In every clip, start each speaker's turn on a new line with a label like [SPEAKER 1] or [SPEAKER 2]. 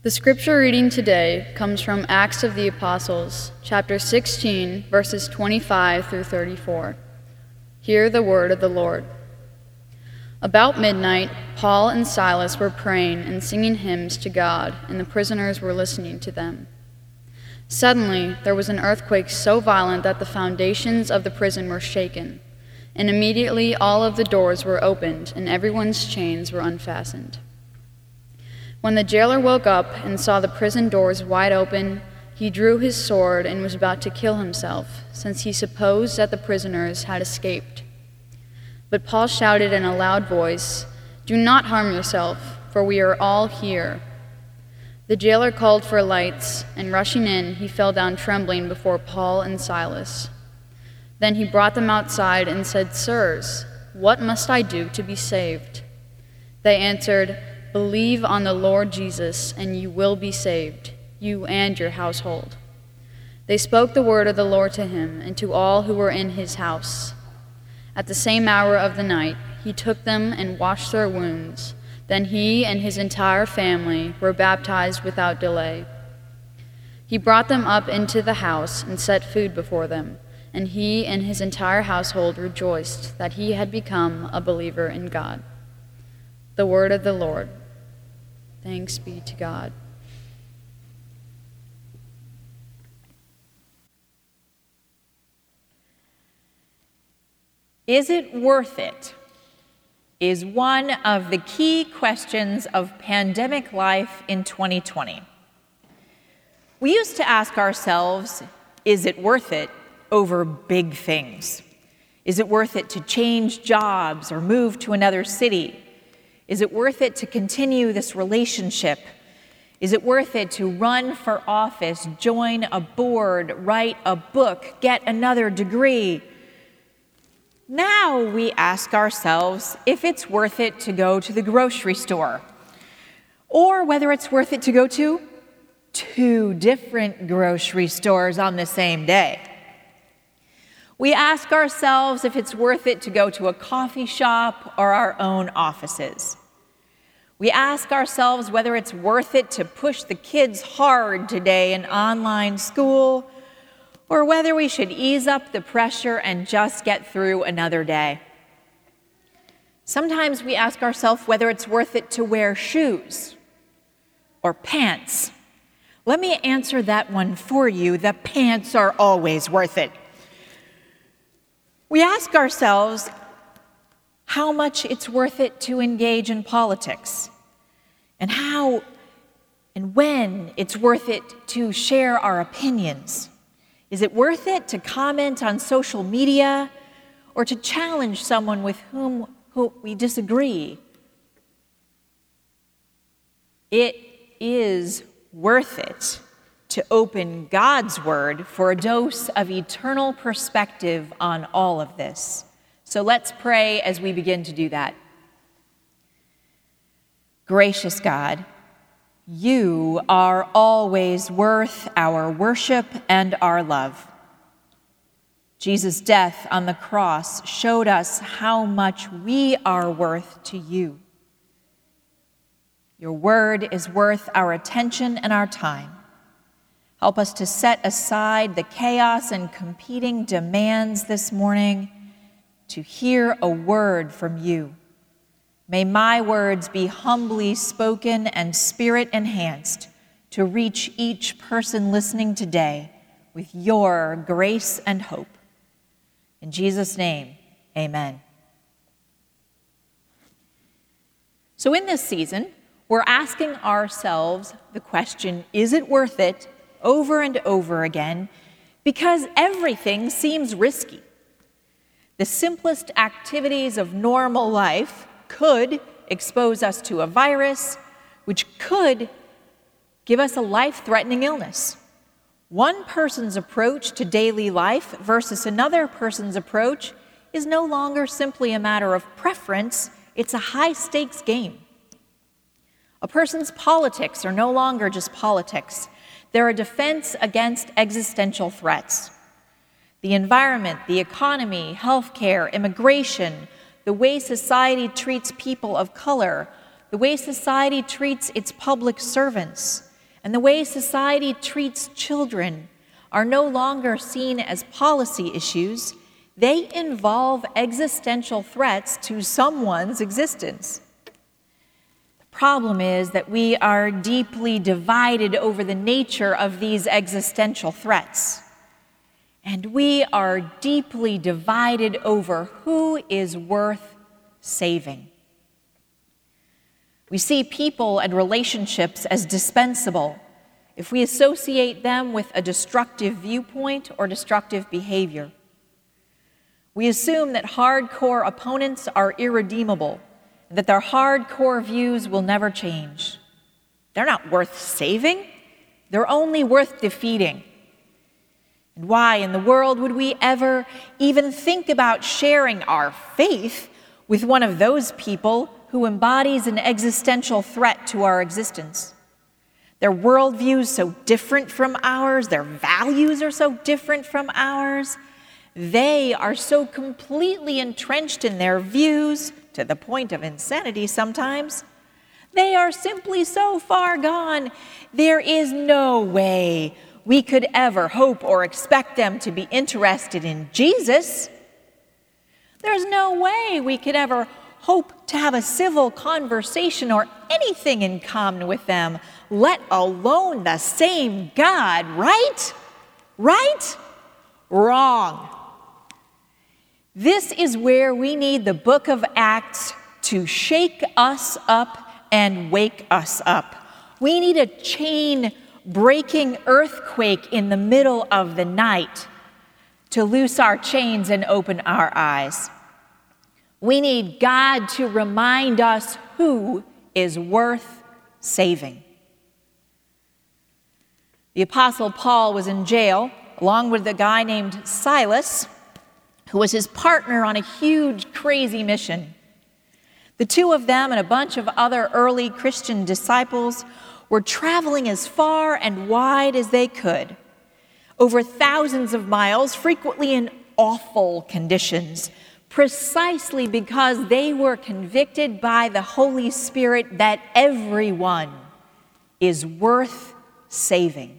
[SPEAKER 1] The scripture reading today comes from Acts of the Apostles, chapter 16, verses 25 through 34. Hear the word of the Lord. About midnight, Paul and Silas were praying and singing hymns to God, and the prisoners were listening to them. Suddenly, there was an earthquake so violent that the foundations of the prison were shaken, and immediately all of the doors were opened and everyone's chains were unfastened. When the jailer woke up and saw the prison doors wide open, he drew his sword and was about to kill himself, since he supposed that the prisoners had escaped. But Paul shouted in a loud voice, "Do not harm yourself, for we are all here." The jailer called for lights, and rushing in, he fell down trembling before Paul and Silas. Then he brought them outside and said, "Sirs, what must I do to be saved?" They answered, "Believe on the Lord Jesus, and you will be saved, you and your household." They spoke the word of the Lord to him and to all who were in his house. At the same hour of the night, he took them and washed their wounds. Then he and his entire family were baptized without delay. He brought them up into the house and set food before them, and he and his entire household rejoiced that he had become a believer in God. The word of the Lord. Thanks be to God.
[SPEAKER 2] Is it worth it? Is one of the key questions of pandemic life in 2020. We used to ask ourselves, is it worth it over big things? Is it worth it to change jobs or move to another city? Is it worth it to continue this relationship? Is it worth it to run for office, join a board, write a book, get another degree? Now we ask ourselves if it's worth it to go to the grocery store, or whether it's worth it to go to 2 different grocery stores on the same day. We ask ourselves if it's worth it to go to a coffee shop or our own offices. We ask ourselves whether it's worth it to push the kids hard today in online school, or whether we should ease up the pressure and just get through another day. Sometimes we ask ourselves whether it's worth it to wear shoes or pants. Let me answer that one for you. The pants are always worth it. We ask ourselves how much it's worth it to engage in politics, and how and when it's worth it to share our opinions. Is it worth it to comment on social media or to challenge someone with whom we disagree? It is worth it to open God's word for a dose of eternal perspective on all of this. So let's pray as we begin to do that. Gracious God, you are always worth our worship and our love. Jesus' death on the cross showed us how much we are worth to you. Your word is worth our attention and our time. Help us to set aside the chaos and competing demands this morning to hear a word from you. May my words be humbly spoken and spirit-enhanced to reach each person listening today with your grace and hope. In Jesus' name, amen. So in this season, we're asking ourselves the question, is it worth it, over and over again, because everything seems risky. The simplest activities of normal life could expose us to a virus, which could give us a life-threatening illness. One person's approach to daily life versus another person's approach is no longer simply a matter of preference, it's a high-stakes game. A person's politics are no longer just politics. They're a defense against existential threats. The environment, the economy, healthcare, immigration, the way society treats people of color, the way society treats its public servants, and the way society treats children are no longer seen as policy issues. They involve existential threats to someone's existence. The problem is that we are deeply divided over the nature of these existential threats. And we are deeply divided over who is worth saving. We see people and relationships as dispensable if we associate them with a destructive viewpoint or destructive behavior. We assume that hardcore opponents are irredeemable, and that their hardcore views will never change. They're not worth saving. They're only worth defeating. And why in the world would we ever even think about sharing our faith with one of those people who embodies an existential threat to our existence? Their worldviews so different from ours, their values are so different from ours. They are so completely entrenched in their views, to the point of insanity sometimes. They are simply so far gone. There is no way we could ever hope or expect them to be interested in Jesus. There's no way we could ever hope to have a civil conversation or anything in common with them, let alone the same God, right? Right? Wrong. This is where we need the book of Acts to shake us up and wake us up. We need a chain-breaking earthquake in the middle of the night to loose our chains and open our eyes. We need God to remind us who is worth saving. The Apostle Paul was in jail along with a guy named Silas, who was his partner on a huge, crazy mission. The two of them and a bunch of other early Christian disciples were traveling as far and wide as they could, over thousands of miles, frequently in awful conditions, precisely because they were convicted by the Holy Spirit that everyone is worth saving.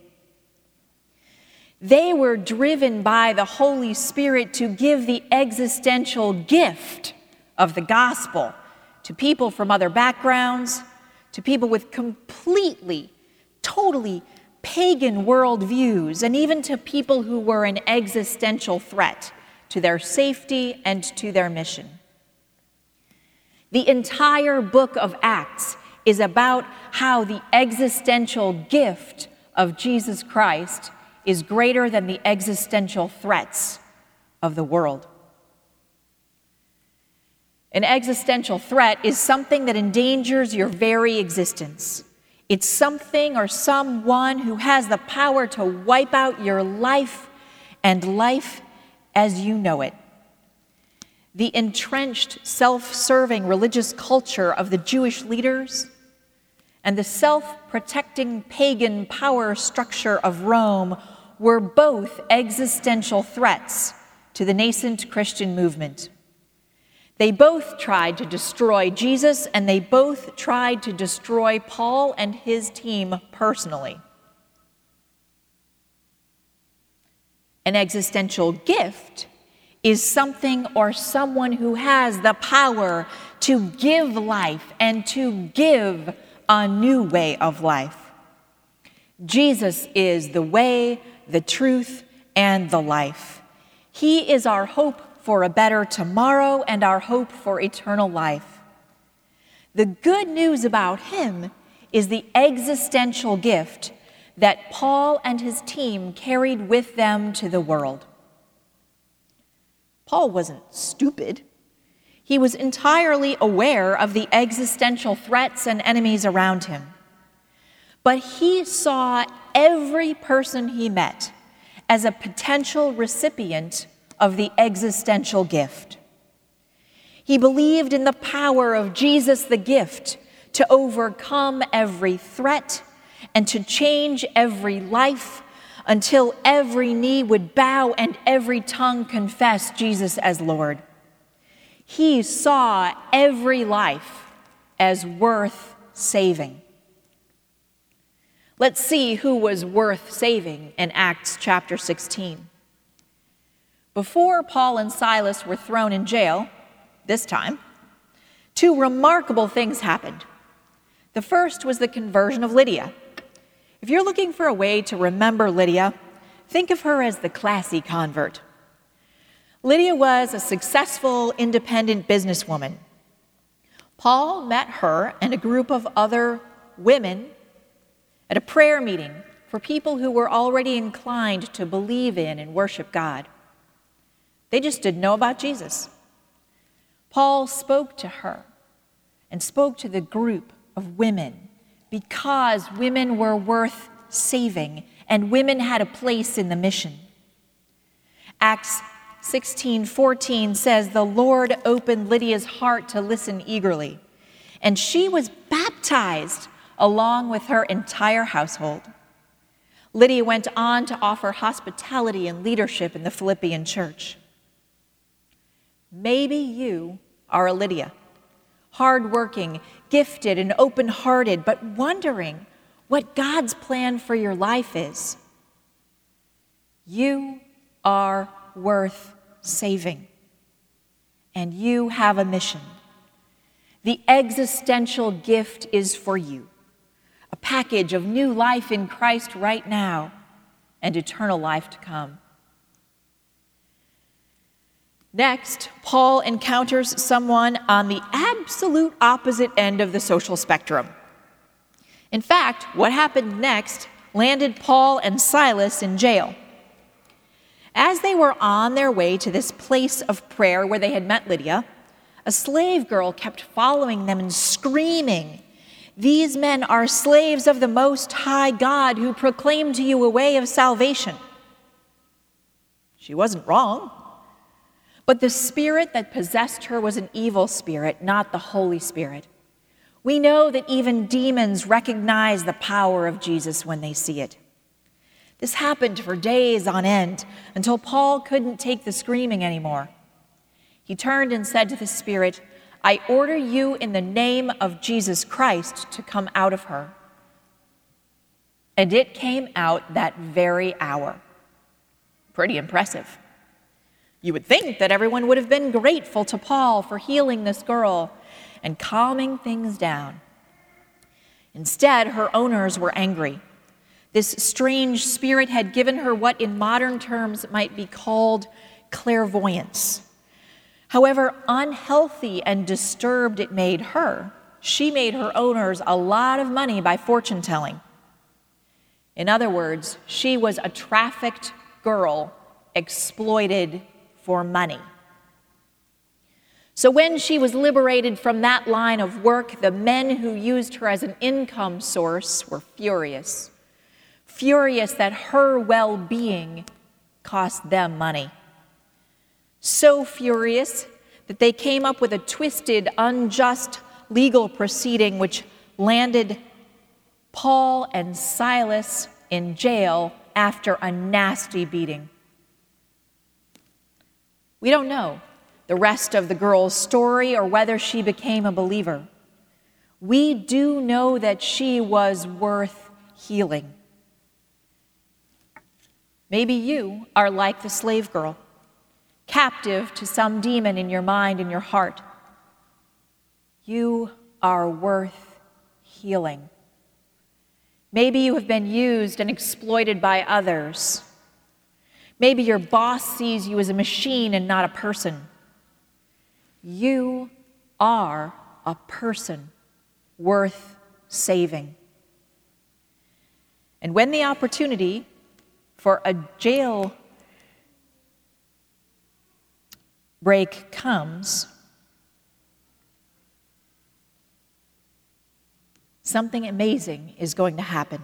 [SPEAKER 2] They were driven by the Holy Spirit to give the existential gift of the gospel to people from other backgrounds, to people with completely, totally pagan worldviews, and even to people who were an existential threat to their safety and to their mission. The entire book of Acts is about how the existential gift of Jesus Christ is greater than the existential threats of the world. An existential threat is something that endangers your very existence. It's something or someone who has the power to wipe out your life and life as you know it. The entrenched, self-serving religious culture of the Jewish leaders and the self-protecting pagan power structure of Rome were both existential threats to the nascent Christian movement. They both tried to destroy Jesus, and they both tried to destroy Paul and his team personally. An existential gift is something or someone who has the power to give life and to give a new way of life. Jesus is the way, the truth, and the life. He is our hope for a better tomorrow and our hope for eternal life. The good news about him is the existential gift that Paul and his team carried with them to the world. Paul wasn't stupid. He was entirely aware of the existential threats and enemies around him. But he saw every person he met as a potential recipient of the existential gift. He believed in the power of Jesus the gift to overcome every threat and to change every life until every knee would bow and every tongue confess Jesus as Lord. He saw every life as worth saving. Let's see who was worth saving in Acts chapter 16. Before Paul and Silas were thrown in jail, this time, two remarkable things happened. The first was the conversion of Lydia. If you're looking for a way to remember Lydia, think of her as the classy convert. Lydia was a successful, independent businesswoman. Paul met her and a group of other women at a prayer meeting for people who were already inclined to believe in and worship God. They just didn't know about Jesus. Paul spoke to her and spoke to the group of women because women were worth saving and women had a place in the mission. Acts 16:14 says, "The Lord opened Lydia's heart to listen eagerly, and she was baptized along with her entire household." Lydia went on to offer hospitality and leadership in the Philippian church. Maybe you are a Lydia, hardworking, gifted, and open-hearted, but wondering what God's plan for your life is. You are worth saving, and you have a mission. The existential gift is for you, a package of new life in Christ right now and eternal life to come. Next, Paul encounters someone on the absolute opposite end of the social spectrum. In fact, what happened next landed Paul and Silas in jail. As they were on their way to this place of prayer where they had met Lydia, a slave girl kept following them and screaming, "These men are slaves of the Most High God who proclaim to you a way of salvation." She wasn't wrong, but the spirit that possessed her was an evil spirit, not the Holy Spirit. We know that even demons recognize the power of Jesus when they see it. This happened for days on end until Paul couldn't take the screaming anymore. He turned and said to the spirit, "I order you in the name of Jesus Christ to come out of her." And it came out that very hour. Pretty impressive. You would think that everyone would have been grateful to Paul for healing this girl and calming things down. Instead, her owners were angry. This strange spirit had given her what in modern terms might be called clairvoyance. However unhealthy and disturbed it made her, she made her owners a lot of money by fortune telling. In other words, she was a trafficked girl exploited for money. So when she was liberated from that line of work, the men who used her as an income source were furious. Furious that her well-being cost them money. So furious that they came up with a twisted, unjust legal proceeding which landed Paul and Silas in jail after a nasty beating. We don't know the rest of the girl's story or whether she became a believer. We do know that she was worth healing. Maybe you are like the slave girl, captive to some demon in your mind and your heart. You are worth healing. Maybe you have been used and exploited by others. Maybe your boss sees you as a machine and not a person. You are a person worth saving. And when the opportunity for a jail break comes, something amazing is going to happen.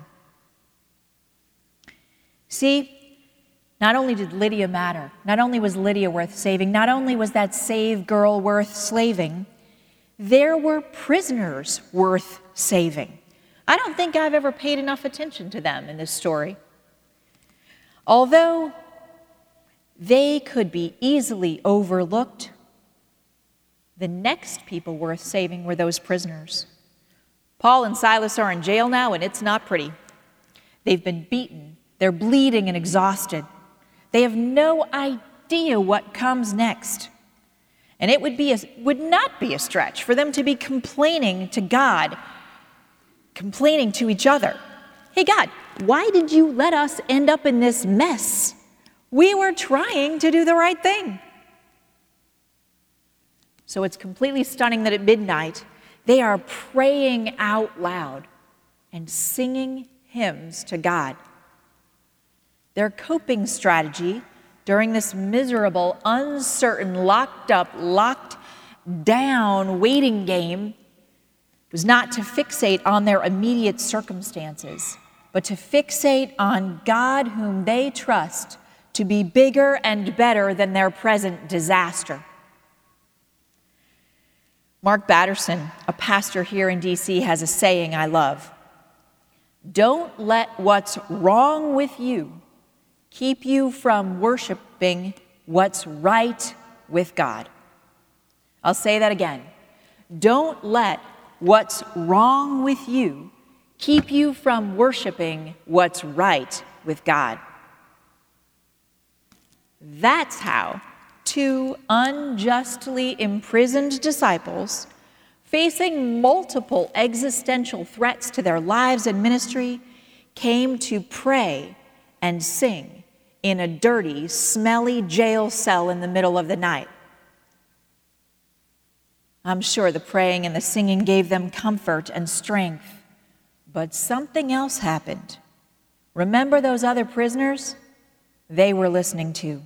[SPEAKER 2] See, not only did Lydia matter, not only was Lydia worth saving, not only was that saved girl worth slaving, there were prisoners worth saving. I don't think I've ever paid enough attention to them in this story. Although they could be easily overlooked, the next people worth saving were those prisoners. Paul and Silas are in jail now, and it's not pretty. They've been beaten. They're bleeding and exhausted. They have no idea what comes next. And it would not be a stretch for them to be complaining to God, complaining to each other. Hey, God, why did you let us end up in this mess? We were trying to do the right thing. So it's completely stunning that at midnight, they are praying out loud and singing hymns to God. Their coping strategy during this miserable, uncertain, locked up, locked down waiting game was not to fixate on their immediate circumstances, but to fixate on God whom they trust to be bigger and better than their present disaster. Mark Batterson, a pastor here in D.C., has a saying I love. Don't let what's wrong with you keep you from worshiping what's right with God. I'll say that again. Don't let what's wrong with you keep you from worshiping what's right with God. That's how two unjustly imprisoned disciples, facing multiple existential threats to their lives and ministry, came to pray and sing in a dirty, smelly jail cell in the middle of the night. I'm sure the praying and the singing gave them comfort and strength, but something else happened. Remember those other prisoners? They were listening too.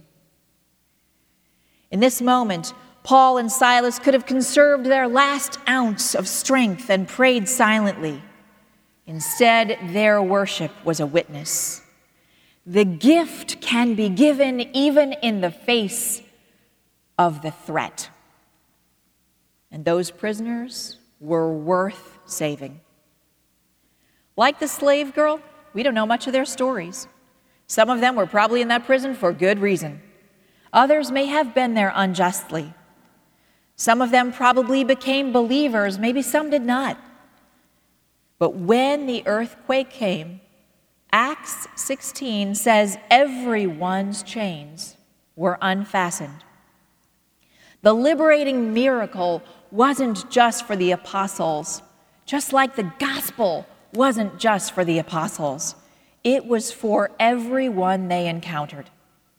[SPEAKER 2] In this moment, Paul and Silas could have conserved their last ounce of strength and prayed silently. Instead, their worship was a witness. The gift can be given even in the face of the threat. And those prisoners were worth saving. Like the slave girl, we don't know much of their stories. Some of them were probably in that prison for good reason. Others may have been there unjustly. Some of them probably became believers, maybe some did not. But when the earthquake came, Acts 16 says everyone's chains were unfastened. The liberating miracle wasn't just for the apostles, just like the gospel wasn't just for the apostles. It was for everyone they encountered.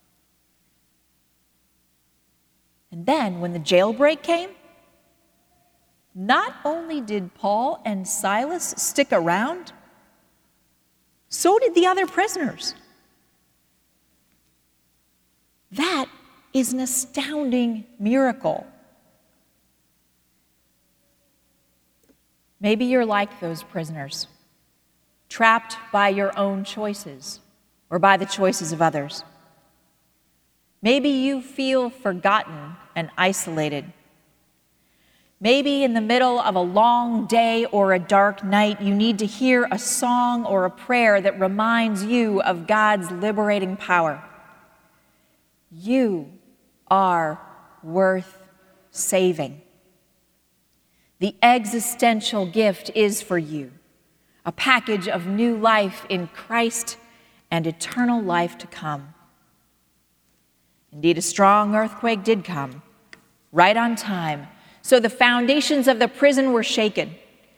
[SPEAKER 2] And then when the jailbreak came, not only did Paul and Silas stick around, so did the other prisoners. That is an astounding miracle. Maybe you're like those prisoners, trapped by your own choices or by the choices of others. Maybe you feel forgotten and isolated. Maybe in the middle of a long day or a dark night, you need to hear a song or a prayer that reminds you of God's liberating power. You are worth saving. The existential gift is for you, a package of new life in Christ and eternal life to come. Indeed, a strong earthquake did come, right on time, so the foundations of the prison were shaken.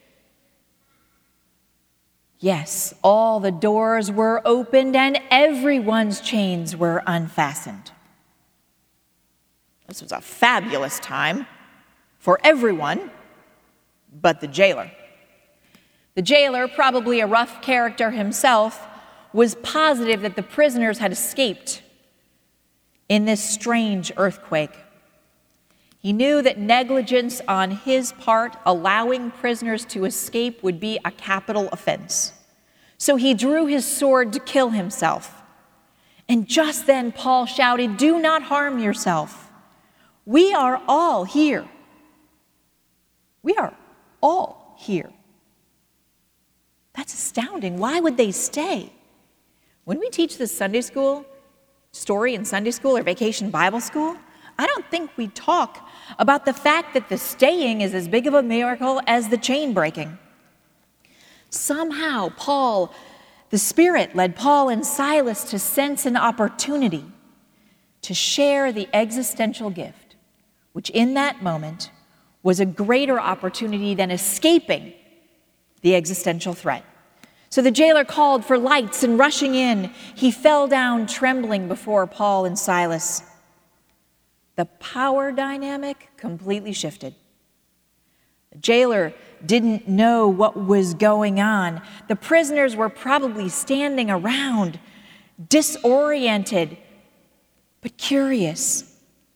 [SPEAKER 2] Yes, all the doors were opened and everyone's chains were unfastened. This was a fabulous time for everyone but the jailer. The jailer, probably a rough character himself, was positive that the prisoners had escaped in this strange earthquake. He knew that negligence on his part, allowing prisoners to escape, would be a capital offense. So he drew his sword to kill himself. And just then Paul shouted, "Do not harm yourself. We are all here. We are all here." That's astounding. Why would they stay? When we teach the Sunday school story in Sunday school or vacation Bible school, I don't think we talk about the fact that the staying is as big of a miracle as the chain breaking. Somehow, Paul the Spirit led Paul and Silas to sense an opportunity to share the existential gift, which in that moment was a greater opportunity than escaping the existential threat. So the jailer called for lights, and rushing in, he fell down trembling before Paul and Silas. The power dynamic completely shifted. The jailer didn't know what was going on. The prisoners were probably standing around, disoriented, but curious.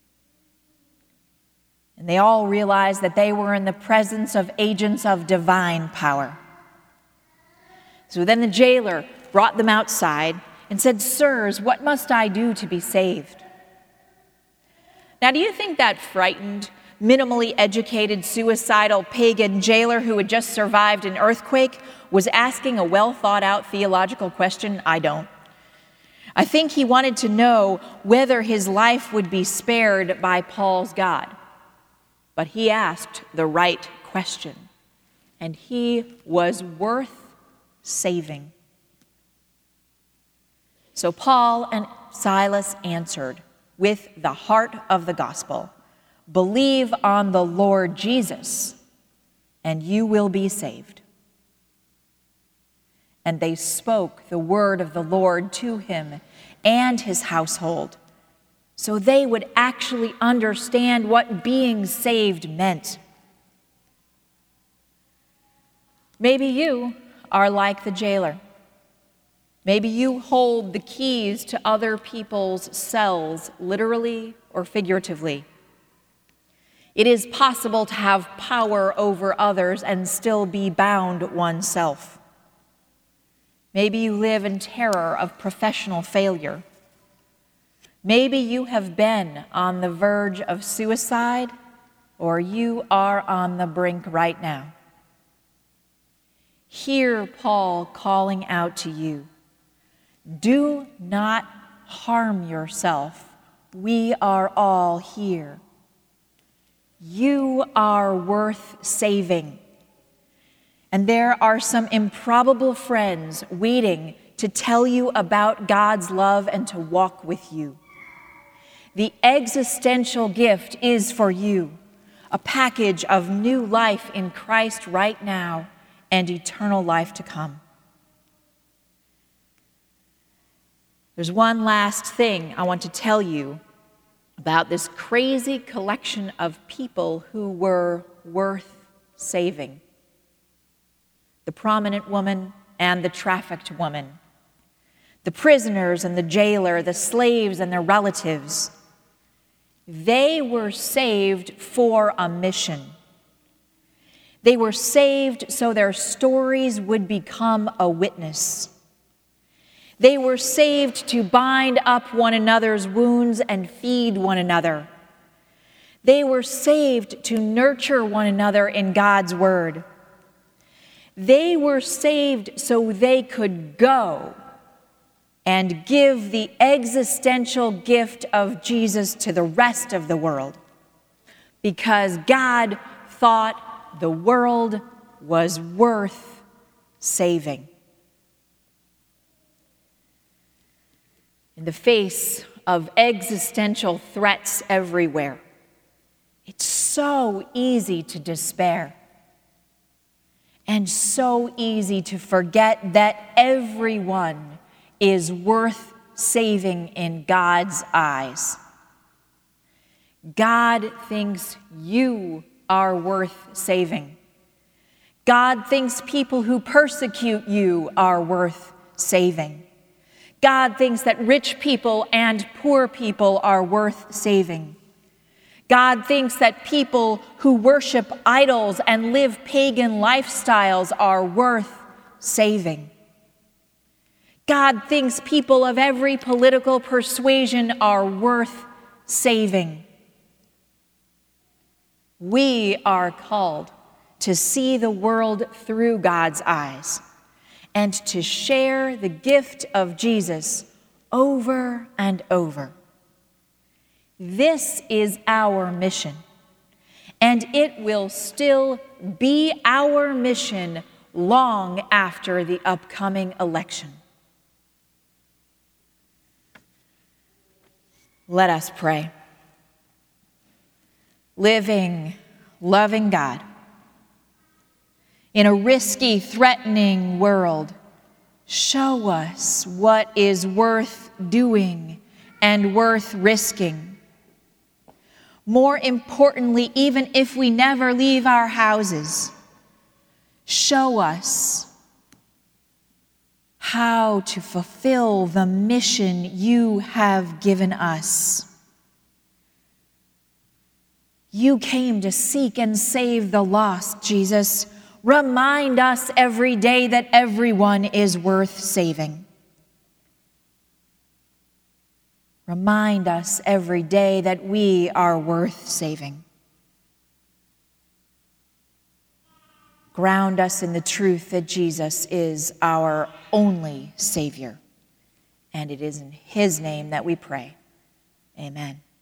[SPEAKER 2] And they all realized that they were in the presence of agents of divine power. So then the jailer brought them outside and said, "Sirs, what must I do to be saved?" Now, do you think that frightened, minimally educated, suicidal pagan jailer who had just survived an earthquake was asking a well-thought-out theological question? I don't. I think he wanted to know whether his life would be spared by Paul's God. But he asked the right question, and he was worth saving. So Paul and Silas answered with the heart of the gospel, "Believe on the Lord Jesus, and you will be saved." And they spoke the word of the Lord to him and his household, so they would actually understand what being saved meant. Maybe you are like the jailer. Maybe you hold the keys to other people's cells, literally or figuratively. It is possible to have power over others and still be bound oneself. Maybe you live in terror of professional failure. Maybe you have been on the verge of suicide, or you are on the brink right now. Hear Paul calling out to you, "Do not harm yourself. We are all here." You are worth saving. And there are some improbable friends waiting to tell you about God's love and to walk with you. The existential gift is for you, a package of new life in Christ right now and eternal life to come. There's one last thing I want to tell you about this crazy collection of people who were worth saving. The prominent woman and the trafficked woman, the prisoners and the jailer, the slaves and their relatives. They were saved for a mission. They were saved so their stories would become a witness. They were saved to bind up one another's wounds and feed one another. They were saved to nurture one another in God's word. They were saved so they could go and give the existential gift of Jesus to the rest of the world, because God thought the world was worth saving. In the face of existential threats everywhere, it's so easy to despair and so easy to forget that everyone is worth saving in God's eyes. God thinks you are worth saving. God thinks people who persecute you are worth saving. God thinks that rich people and poor people are worth saving. God thinks that people who worship idols and live pagan lifestyles are worth saving. God thinks people of every political persuasion are worth saving. We are called to see the world through God's eyes and to share the gift of Jesus over and over. This is our mission, and it will still be our mission long after the upcoming election. Let us pray. Living, loving God, in a risky, threatening world, show us what is worth doing and worth risking. More importantly, even if we never leave our houses, show us how to fulfill the mission you have given us. You came to seek and save the lost, Jesus. Remind us every day that everyone is worth saving. Remind us every day that we are worth saving. Ground us in the truth that Jesus is our only Savior. And it is in His name that we pray. Amen.